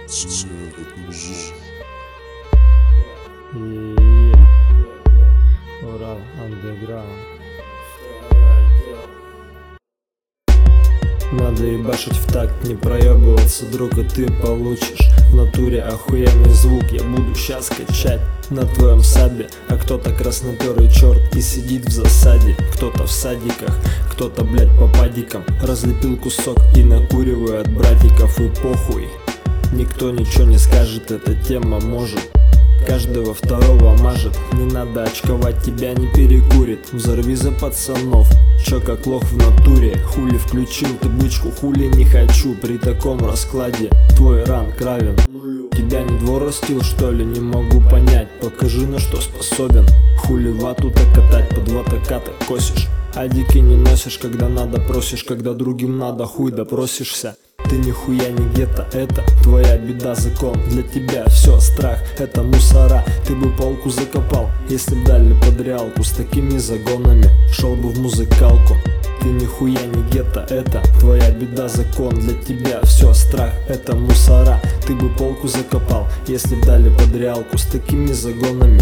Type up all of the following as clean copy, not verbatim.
Урал андеграунд. Надо ебашить в такт, не проебываться, друг, и ты получишь в натуре охуенный звук. Я буду щас качать на твоем сабе, а кто-то красноперый черт и сидит в засаде. Кто-то в садиках, кто-то, блять, по падикам разлепил кусок и накуривает братиков. И похуй, никто ничего не скажет, эта тема может каждого второго мажет. Не надо очковать, тебя не перекурит. Взорви за пацанов, чё как лох в натуре. Хули включил ты бычку, хули не хочу. При таком раскладе твой ранг равен. Тебя не двор растил, что ли, не могу понять. Покажи, на что способен. Хули вату-то катать, под ватака-то косишь. Адики не носишь, когда надо просишь. Когда другим надо, хуй допросишься. Ты нихуя не гетто, это твоя беда, закон. Для тебя все страх, это мусора. Ты бы палку закопал, если б дали под реалку. С такими загонами шел бы в музыкалку. Ты нихуя не гетто, это твоя беда, закон. Для тебя все страх, это мусора. Ты бы полку закопал, если б дали под реалку. С такими загонами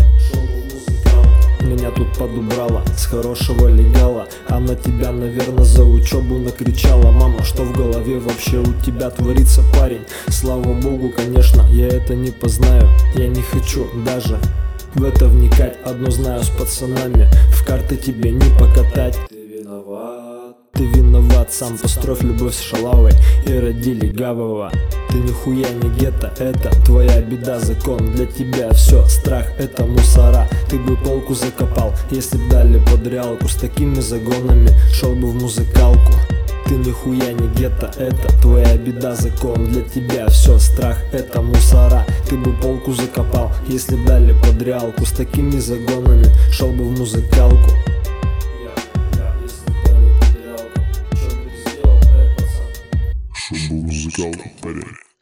меня тут подубрала с хорошего легала. Она тебя, наверное, за учебу накричала. Мама, что в голове вообще у тебя творится, парень? Слава богу, конечно, я это не познаю. Я не хочу даже в это вникать. Одно знаю, с пацанами в карты тебе не покатать. Ты виноват, сам построив любовь с шалавой и родили гавова. Ты нихуя не гетто, это твоя беда, закон. Для тебя все страх, это мусора. Ты бы полку закопал, если б дали под реалку. С такими загонами шел бы в музыкалку. Ты нихуя не гетто, это твоя беда, закон. Для тебя все страх, это мусора. Ты бы полку закопал, если б дали под реалку. С такими загонами шел бы в музыкалку. Шел бы в музыкалку, парень.